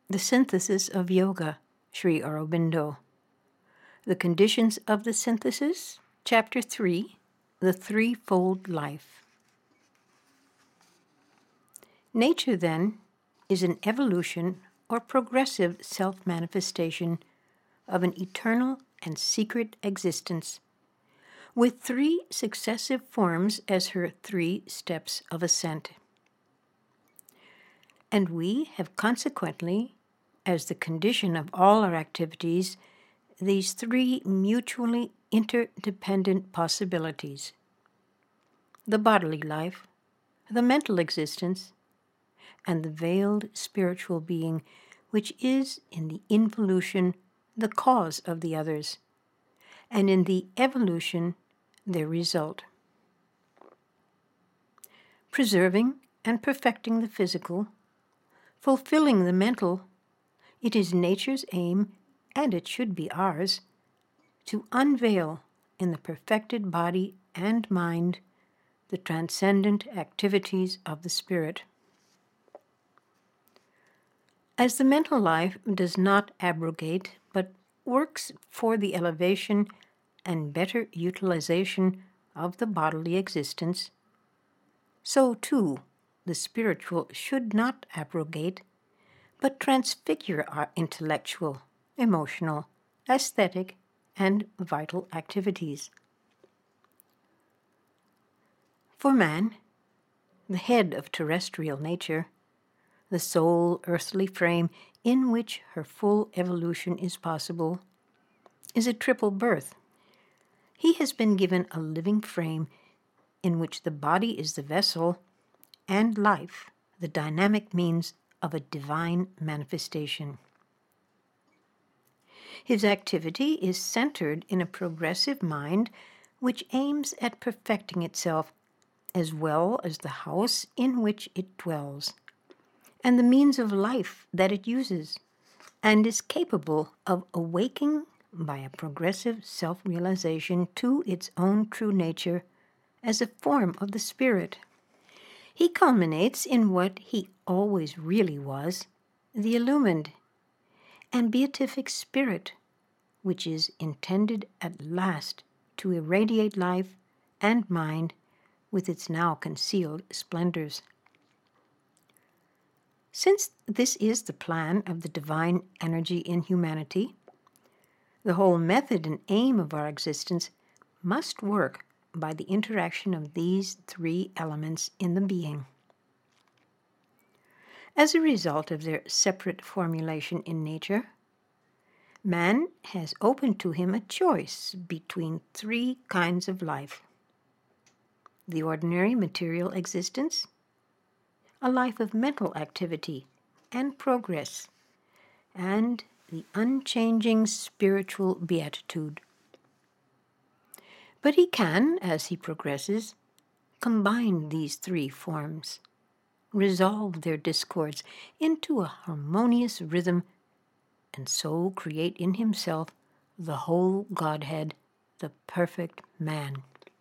The Synthesis of Yoga, Sri Aurobindo. The Conditions of the Synthesis, Chapter 3, The Threefold Life. Nature, then, is an evolution or progressive self-manifestation of an eternal and secret existence, with three successive forms as her 3 steps of ascent. And we have consequently, as the condition of all our activities, these 3 mutually interdependent possibilities: the bodily life, the mental existence, and the veiled spiritual being, which is in the involution the cause of the others, and in the evolution their result. Preserving and perfecting the physical, fulfilling the mental, it is nature's aim, and it should be ours, to unveil in the perfected body and mind the transcendent activities of the spirit. As the mental life does not abrogate, but works for the elevation and better utilization of the bodily existence, so too the spiritual should not abrogate, but transfigure our intellectual, emotional, aesthetic, and vital activities. For man, the head of terrestrial nature, the sole earthly frame in which her full evolution is possible, is a triple birth. He has been given a living frame in which the body is the vessel and life the dynamic means of a divine manifestation. His activity is centered in a progressive mind which aims at perfecting itself as well as the house in which it dwells, and the means of life that it uses, and is capable of awaking by a progressive self-realization to its own true nature as a form of the spirit. He culminates in what he always really was, the illumined and beatific spirit, which is intended at last to irradiate life and mind with its now concealed splendors. Since this is the plan of the divine energy in humanity, the whole method and aim of our existence must work by the interaction of these 3 elements in the being. As a result of their separate formulation in nature, man has open to him a choice between 3 kinds of life: the ordinary material existence, a life of mental activity and progress, and the unchanging spiritual beatitude. But he can, as he progresses, combine these 3 forms, resolve their discords into a harmonious rhythm, and so create in himself the whole Godhead, the perfect man.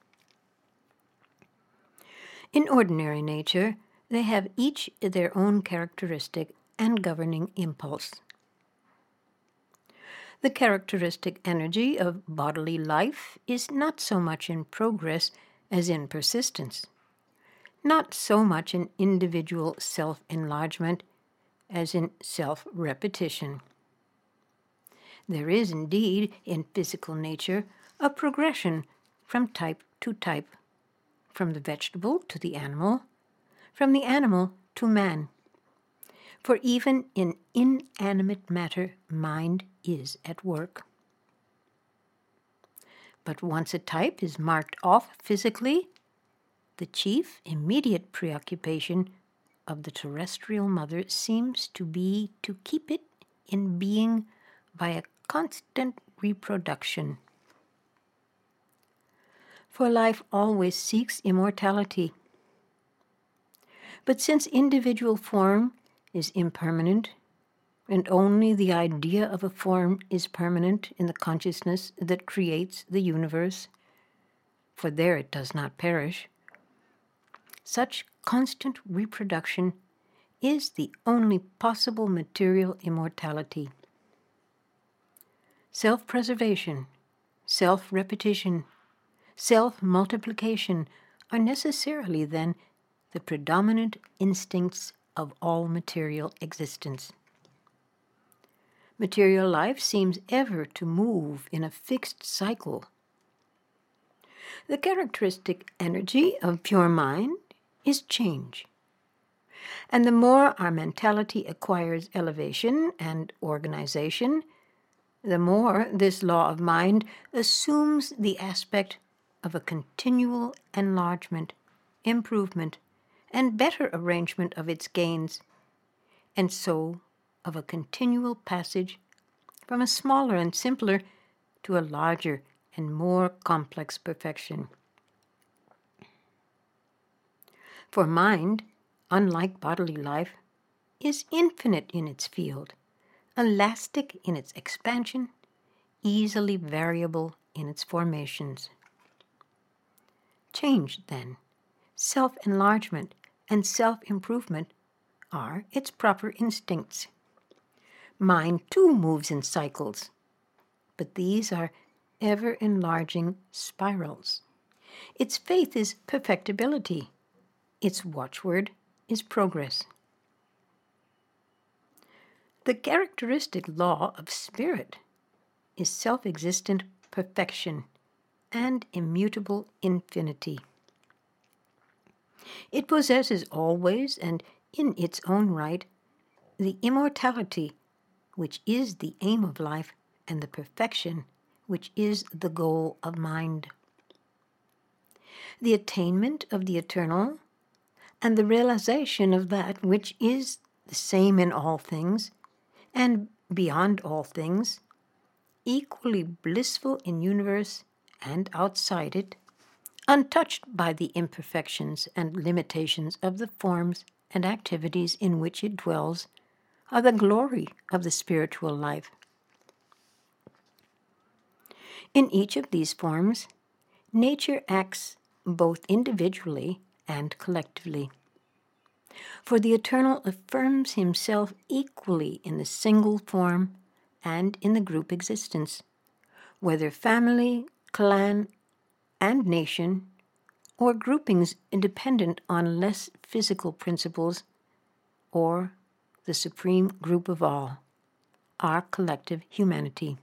In ordinary nature, they have each their own characteristic and governing impulse. The characteristic energy of bodily life is not so much in progress as in persistence, not so much in individual self-enlargement as in self-repetition. There is indeed in physical nature a progression from type to type, from the vegetable to the animal, from the animal to man. For even in inanimate matter, mind is at work. But once a type is marked off physically, the chief immediate preoccupation of the terrestrial mother seems to be to keep it in being by a constant reproduction. For life always seeks immortality. But since individual form is impermanent, and only the idea of a form is permanent in the consciousness that creates the universe, for there it does not perish, such constant reproduction is the only possible material immortality. Self-preservation, self-repetition, self-multiplication are necessarily, then, the predominant instincts of all material existence. Material life seems ever to move in a fixed cycle. The characteristic energy of pure mind is change. And the more our mentality acquires elevation and organization, the more this law of mind assumes the aspect of a continual enlargement, improvement, and better arrangement of its gains, and so of a continual passage from a smaller and simpler to a larger and more complex perfection. For mind, unlike bodily life, is infinite in its field, elastic in its expansion, easily variable in its formations. Change, then, self-enlargement, and self-improvement are its proper instincts. Mind, too, moves in cycles, but these are ever-enlarging spirals. Its faith is perfectibility. Its watchword is progress. The characteristic law of spirit is self-existent perfection and immutable infinity. It possesses always and in its own right the immortality which is the aim of life and the perfection which is the goal of mind. The attainment of the eternal and the realization of that which is the same in all things and beyond all things, equally blissful in universe and outside it, untouched by the imperfections and limitations of the forms and activities in which it dwells, are the glory of the spiritual life. In each of these forms, nature acts both individually and collectively. For the eternal affirms himself equally in the single form and in the group existence, whether family, clan, and nation, or groupings dependent on less physical principles, or the supreme group of all, our collective humanity.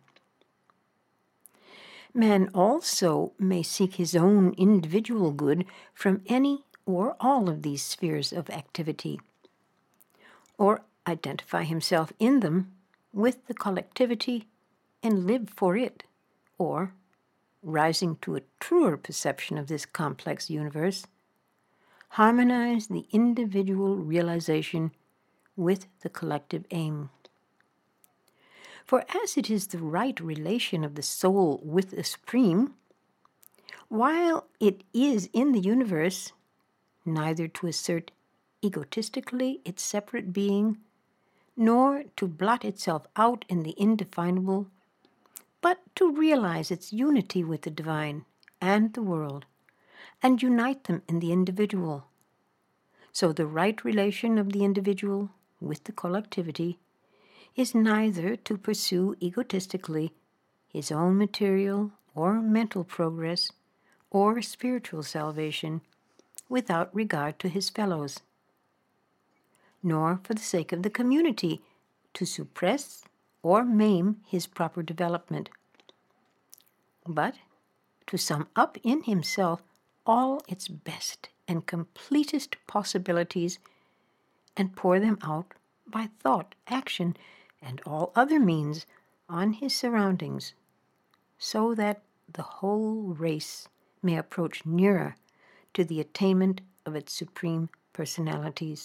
Man also may seek his own individual good from any or all of these spheres of activity, or identify himself in them with the collectivity and live for it, or, rising to a truer perception of this complex universe, harmonize the individual realization with the collective aim. For as it is the right relation of the soul with the Supreme, while it is in the universe, neither to assert egotistically its separate being, nor to blot itself out in the indefinable, but to realize its unity with the divine and the world, and unite them in the individual. So the right relation of the individual with the collectivity is neither to pursue egotistically his own material or mental progress or spiritual salvation without regard to his fellows, nor for the sake of the community to suppress or maim his proper development, but to sum up in himself all its best and completest possibilities and pour them out by thought, action, and all other means on his surroundings, so that the whole race may approach nearer to the attainment of its supreme personalities.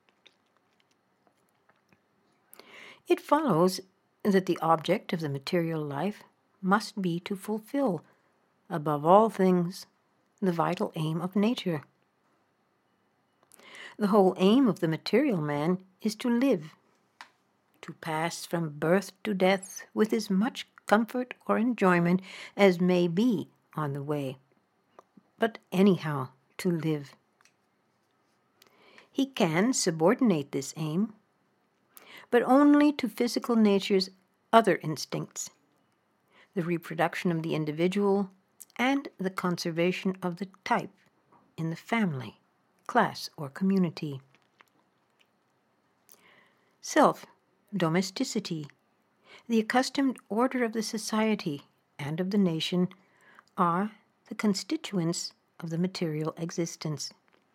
It follows that the object of the material life must be to fulfill, above all things, the vital aim of nature. The whole aim of the material man is to live, to pass from birth to death with as much comfort or enjoyment as may be on the way, but anyhow to live. He can subordinate this aim, but only to physical nature's other instincts, the reproduction of the individual and the conservation of the type in the family, class, or community. Self, domesticity, the accustomed order of the society and of the nation are the constituents of the material existence.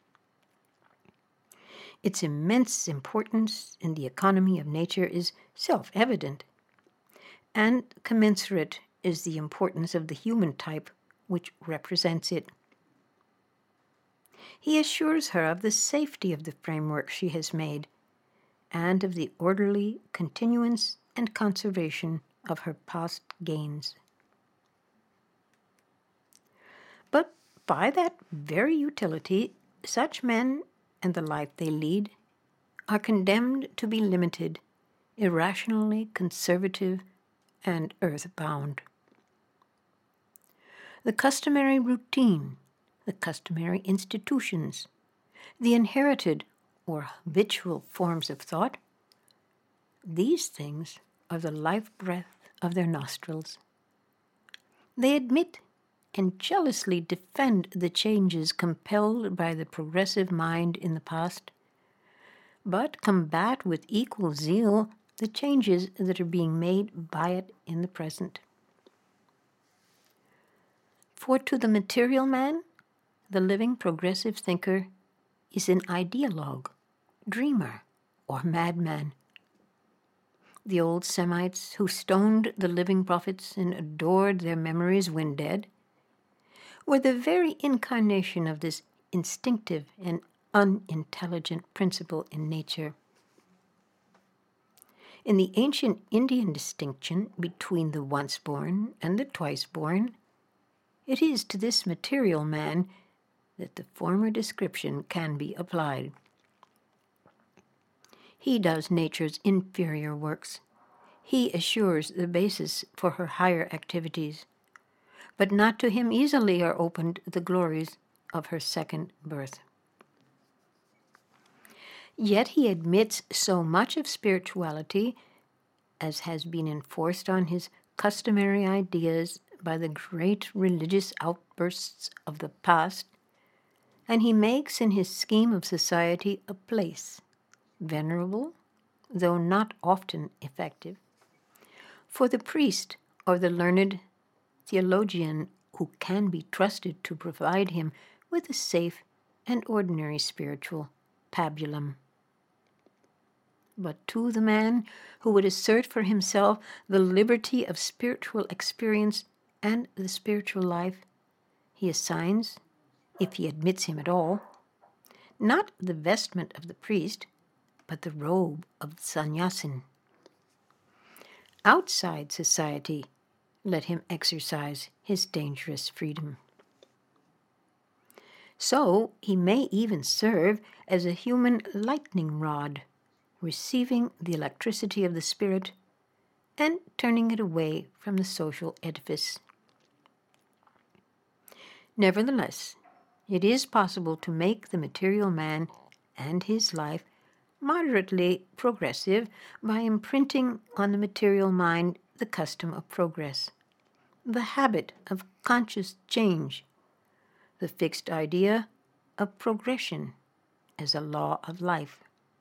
Its immense importance in the economy of nature is self-evident, and commensurate is the importance of the human type which represents it. He assures her of the safety of the framework she has made, and of the orderly continuance and conservation of her past gains. But by that very utility, such men and the life they lead are condemned to be limited, irrationally conservative, and earth-bound. The customary routine, the customary institutions, the inherited or habitual forms of thought, these things are the life-breath of their nostrils. They admit and jealously defend the changes compelled by the progressive mind in the past, but combat with equal zeal the changes that are being made by it in the present. For to the material man, the living progressive thinker is an ideologue, dreamer, or madman. The old Semites who stoned the living prophets and adored their memories when dead were the very incarnation of this instinctive and unintelligent principle in nature. In the ancient Indian distinction between the once-born and the twice-born, it is to this material man that the former description can be applied. He does nature's inferior works. He assures the basis for her higher activities, but not to him easily are opened the glories of her second birth. Yet he admits so much of spirituality as has been enforced on his customary ideas by the great religious outbursts of the past, and he makes in his scheme of society a place, venerable, though not often effective, for the priest or the learned theologian who can be trusted to provide him with a safe and ordinary spiritual pabulum. But to the man who would assert for himself the liberty of spiritual experience and the spiritual life, he assigns, if he admits him at all, not the vestment of the priest, but the robe of the sannyasin. Outside society, let him exercise his dangerous freedom. So he may even serve as a human lightning rod, receiving the electricity of the spirit and turning it away from the social edifice. Nevertheless, it is possible to make the material man and his life moderately progressive by imprinting on the material mind the custom of progress, the habit of conscious change, the fixed idea of progression as a law of life.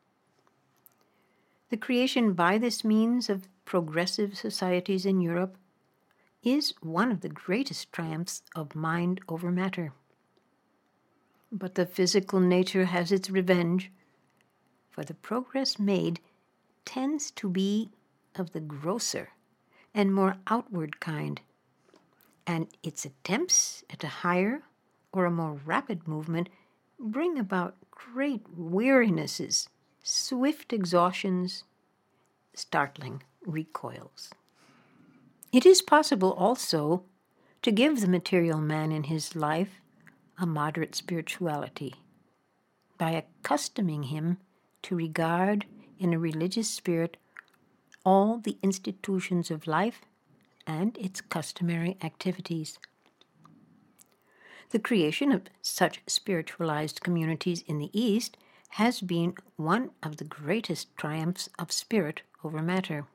The creation by this means of progressive societies in Europe is one of the greatest triumphs of mind over matter. But the physical nature has its revenge, for the progress made tends to be of the grosser and more outward kind, and its attempts at a higher or a more rapid movement bring about great wearinesses, swift exhaustions, startling recoils. It is possible also to give the material man in his life a moderate spirituality by accustoming him to regard in a religious spirit all the institutions of life and its customary activities. The creation of such spiritualized communities in the East has been one of the greatest triumphs of spirit over matter.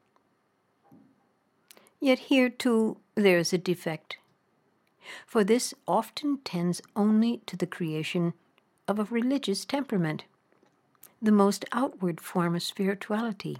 Yet here, too, there is a defect, for this often tends only to the creation of a religious temperament, the most outward form of spirituality.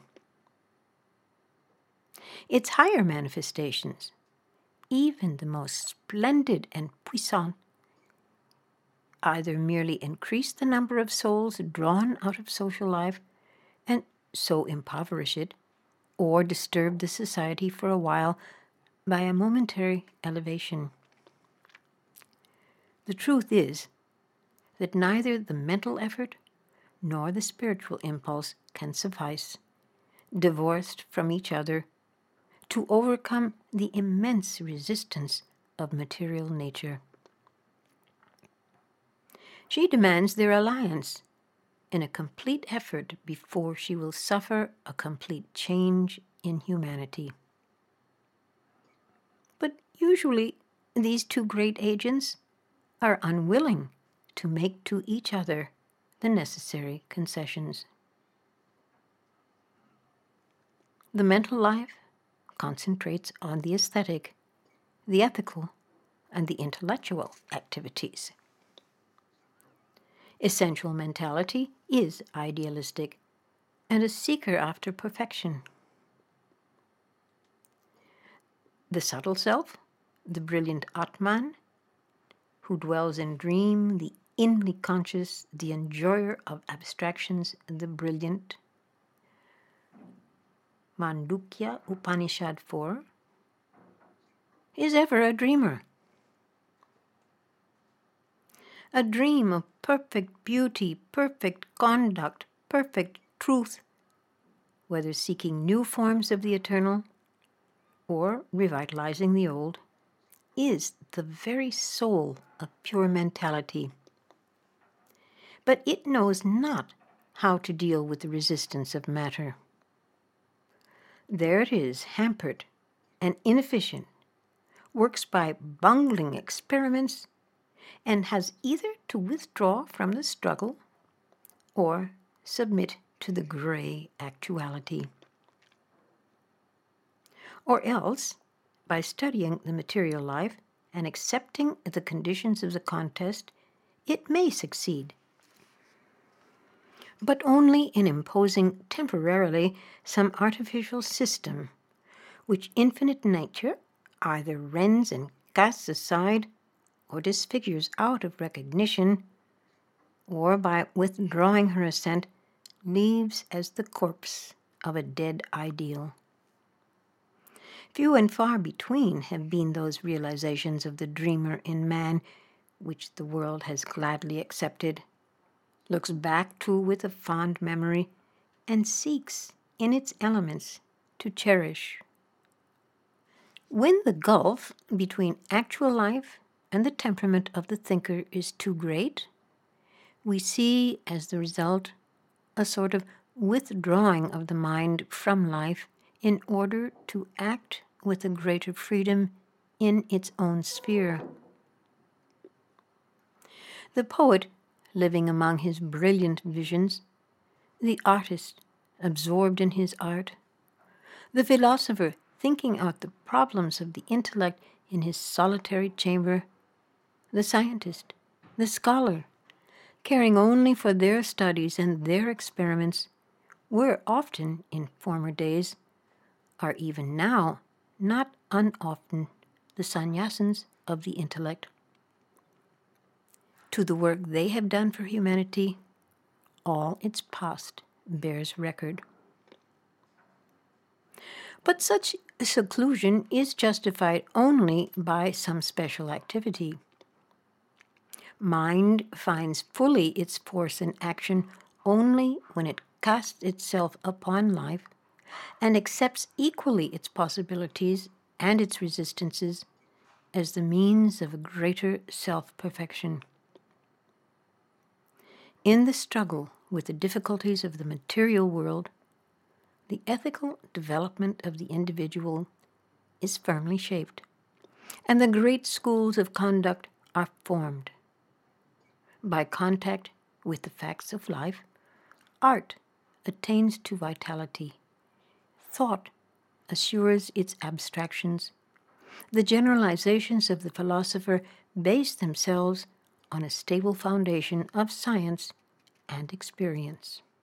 Its higher manifestations, even the most splendid and puissant, either merely increase the number of souls drawn out of social life and so impoverish it, or disturb the society for a while by a momentary elevation. The truth is that neither the mental effort nor the spiritual impulse can suffice, divorced from each other, to overcome the immense resistance of material nature. She demands their alliance in a complete effort before she will suffer a complete change in humanity. But usually these two great agents are unwilling to make to each other the necessary concessions. The mental life concentrates on the aesthetic, the ethical, and the intellectual activities. Essential mentality is idealistic and a seeker after perfection. The subtle self, the brilliant Atman, who dwells in dream, the inly conscious, the enjoyer of abstractions, the brilliant, Mandukya Upanishad 4, is ever a dreamer. A dream of perfect beauty, perfect conduct, perfect truth, whether seeking new forms of the eternal or revitalizing the old, is the very soul of pure mentality. But it knows not how to deal with the resistance of matter. There it is, hampered and inefficient, works by bungling experiments, and has either to withdraw from the struggle or submit to the gray actuality. Or else, by studying the material life and accepting the conditions of the contest, it may succeed, but only in imposing temporarily some artificial system which infinite nature either rends and casts aside or disfigures out of recognition, or by withdrawing her assent leaves as the corpse of a dead ideal. Few and far between have been those realizations of the dreamer in man which the world has gladly accepted, looks back to with a fond memory, and seeks in its elements to cherish. When the gulf between actual life and the temperament of the thinker is too great, we see as the result a sort of withdrawing of the mind from life in order to act with a greater freedom in its own sphere. The poet, living among his brilliant visions, the artist, absorbed in his art, the philosopher, thinking out the problems of the intellect in his solitary chamber, the scientist, the scholar, caring only for their studies and their experiments, were often, in former days, are even now, not unoften, the sannyasins of the intellect. To the work they have done for humanity, all its past bears record. But such seclusion is justified only by some special activity. Mind finds fully its force and action only when it casts itself upon life and accepts equally its possibilities and its resistances as the means of a greater self-perfection. In the struggle with the difficulties of the material world, the ethical development of the individual is firmly shaped, and the great schools of conduct are formed by contact with the facts of life, art attains to vitality, thought assures its abstractions. The generalizations of the philosopher base themselves on a stable foundation of science and experience.